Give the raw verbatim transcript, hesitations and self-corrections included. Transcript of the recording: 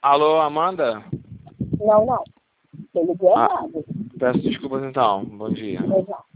Alô, Amanda? Não, não. Eu liguei Ah, errado. peço desculpas então. Bom dia. Pois não.